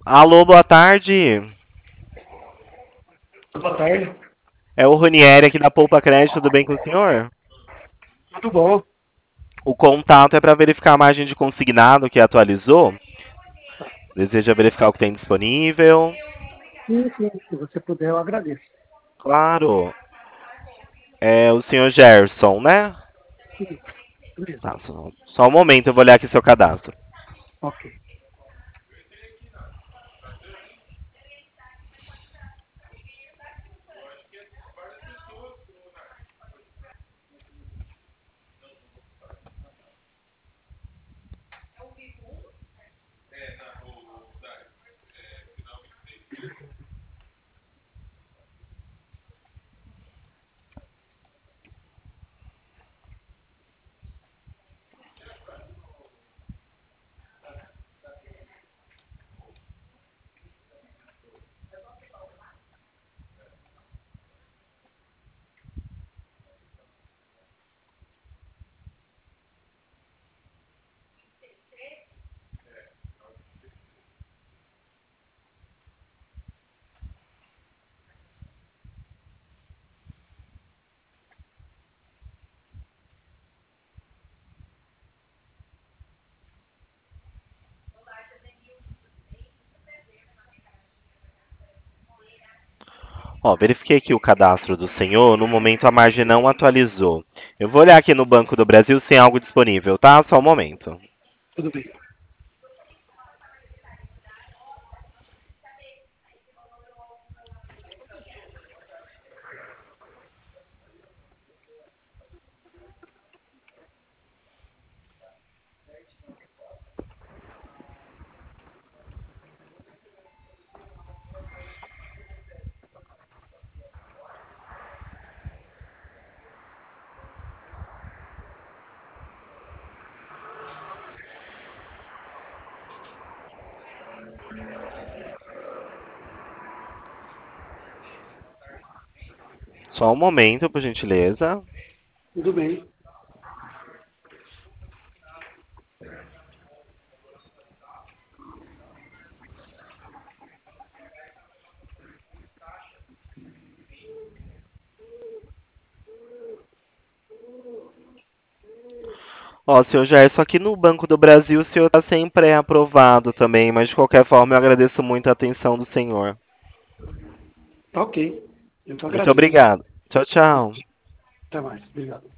Alô, boa tarde. Boa tarde. É o Ranieri aqui da Poupa Crédito, tudo bem com o senhor? Tudo bom? O contato é para verificar a margem de consignado que atualizou. Deseja verificar o que tem disponível? Sim, se você puder, eu agradeço. Claro. É o senhor Gerson, né? Isso mesmo. Tá, só um momento, eu vou olhar aqui seu cadastro. Ok. Ó, verifiquei aqui o cadastro do senhor. No momento a margem não atualizou. Eu vou olhar aqui no Banco do Brasil se tem algo disponível, tá? Só um momento. Tudo bem. Só um momento, por gentileza. Tudo bem. Ó, senhor Gerson, aqui no Banco do Brasil o senhor está sempre aprovado também, mas de qualquer forma eu agradeço muito a atenção do senhor. Tá ok. Eu que Muito agradeço. obrigado. Tchau, tchau. Até mais. Obrigado.